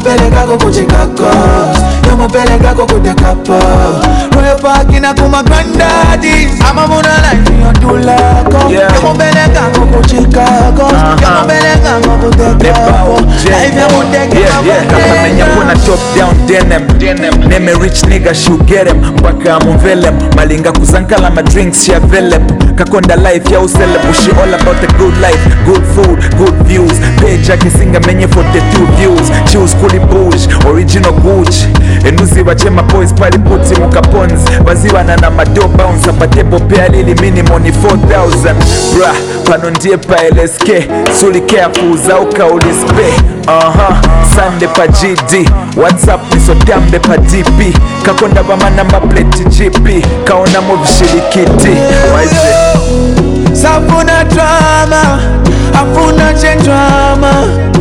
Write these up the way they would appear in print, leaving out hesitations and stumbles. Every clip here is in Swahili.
Yamupeleka ko kuchikako, yamupeleka ko kudekapo. Royal Park ina kuma granddaddy. Ama muna life yondulako. Yamupeleka ko kuchikako, yamupeleka ko kudekapo. Life yamuteke Kakamenya kuna top down denim. Name rich nigga should get him. Mpaka amuvelem. Malinga kuzankala ma drinks ya velep. Kakonda life ya useleb. She all about the good life, good food, good views. Page yake singa menye 42 views. Choose kuli bush, original Gucci. Enuzi wachema boys pali puti mukapons. Baziwa na mado bounce. Apatebo pea lili minimum ni 4,000. Brah, pano ndie pa LSK. Suli careful zauka ulispe. Sunday pa GD. WhatsApp niso dambe pa DP. Kakonda bamana mapleti GP. Kaona mo vishirikiti. Waize Safuna drama, afuna chen drama.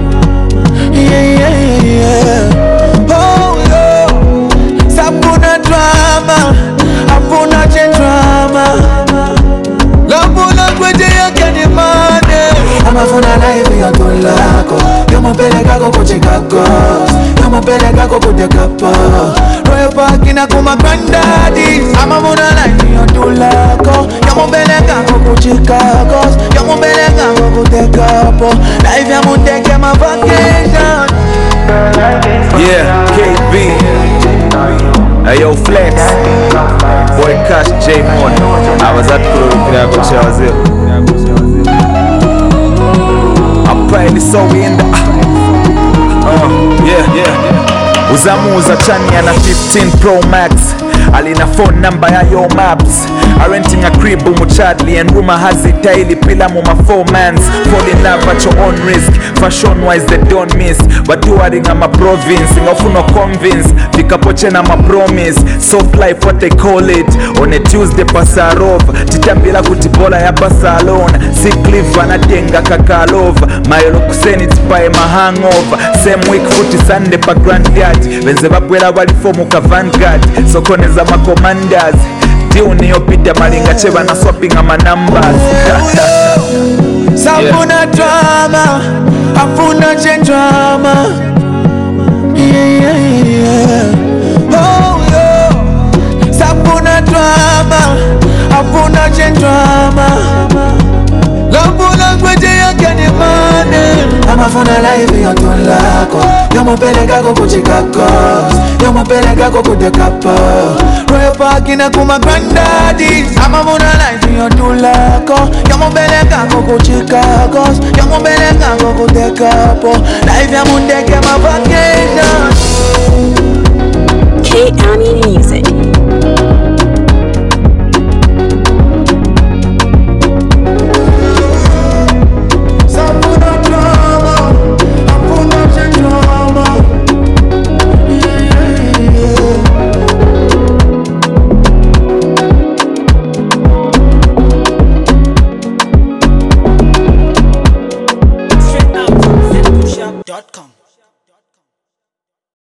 Oh yo, safuna drama, afuna chen drama. Lambuna kweje yake ni mane. Amafuna life yondulako, yamupeleka ko kuchikako, yamupeleka ko kudekapo. Royal Park ina kuma granddaddy. Amafuna life yondulako, yamupeleka ko kuchikako, yamupeleka ko kudekapo. Life yamuteke ma vacation. Yeah, KB. Ayo Flex. Boy Cash J Mon. I was at Kura Kuchawazio. Apparently so we in the yeah. Uzamuza chani ana 15 Pro Max. Alina phone number ya yo maps. Renting a crib umuchadli and rumor has it daily pila muma 4 mans. Fall in love at your own risk. Fashion wise they don't miss. But you are in my province. Ingafuno convince. Vikapoche na ma promise. Soft life what they call it. On a Tuesday pasarov. Titambila kutibola ya pasalon. Sick leave vanatenga kakalova. Mayolo kuseni tipae ma hangover. Same week footy Sunday pa granddad. Venze vapwela walifomu ka vanguard. Sokoneza ma commanders. Diu niopita malinga cheva na swapping ama numbers. Safuna drama, afuna chen drama. Oh yo, safuna drama, afuna chen drama. Lambuna kweje yake ni mane. Amafuna life yondulako, yamupeleka ko kuchikako, yamupeleka ko kudekapo. Royal Park ina kuma granddaddy. Amafuna life yondulako, yamupeleka ko kuchikako, yamupeleka ko kudekapo. Life yamuteke ma vacation.